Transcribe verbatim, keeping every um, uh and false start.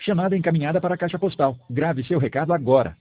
Chamada encaminhada para a caixa postal. Grave seu recado agora.